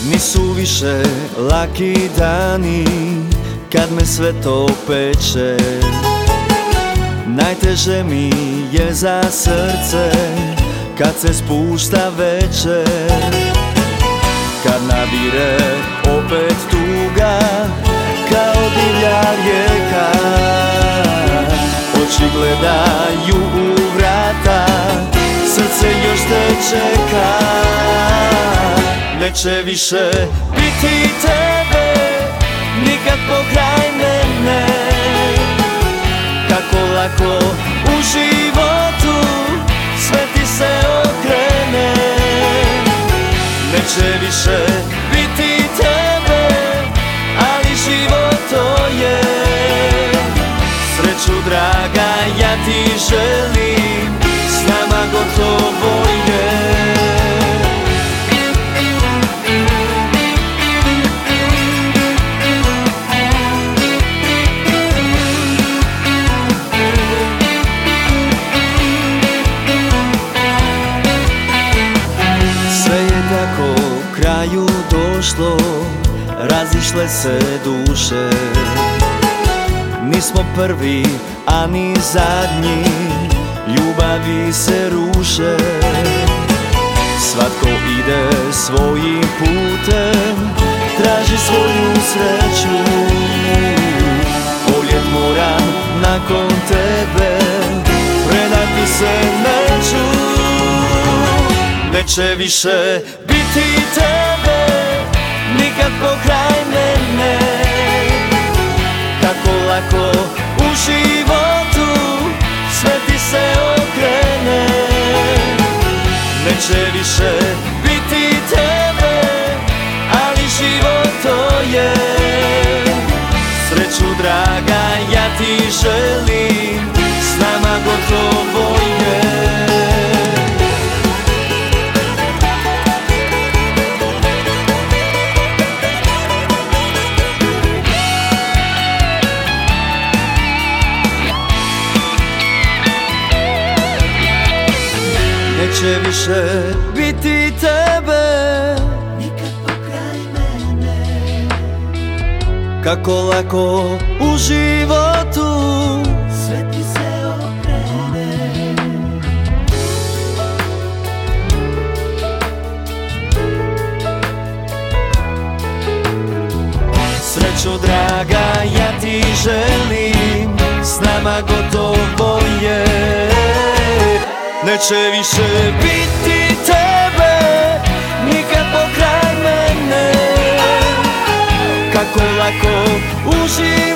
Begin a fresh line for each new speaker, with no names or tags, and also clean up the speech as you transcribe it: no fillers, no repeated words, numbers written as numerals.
Nisu više laki dani kad me sve to peče. Najteže mi je za srce kad se spušta večer, kad nabire opet tuga kao divlja rijeka. Oči gledaju u vrata, srce još te čeka. Neće više biti tebe nikad pokraj mene. Kako lako u životu sve ti se okrene. Neće više biti tebe, ali život to je. Sreću draga ja ti želim, s nama gotovo je. Kraju došlo, razišle se duše. Nismo prvi, a ni zadnji, ljubavi se ruše. Svatko ide svojim putem, traži svoju sreću. Voljet moram nakon tebe, predati se neću. Neće više biti tebe nikad pokraj mene. Kako lako u životu sve ti se okrene. Neće više biti tebe, ali život to je. Sreću draga ja ti želim, s nama gotovo je. Neće više biti tebe nikad pokraj mene. Kako lako u životu sve ti se okrene. Sreću draga ja ti želim, s nama gotovo je. Neće više biti tebe nikad pokraj mene. Kako lako u životu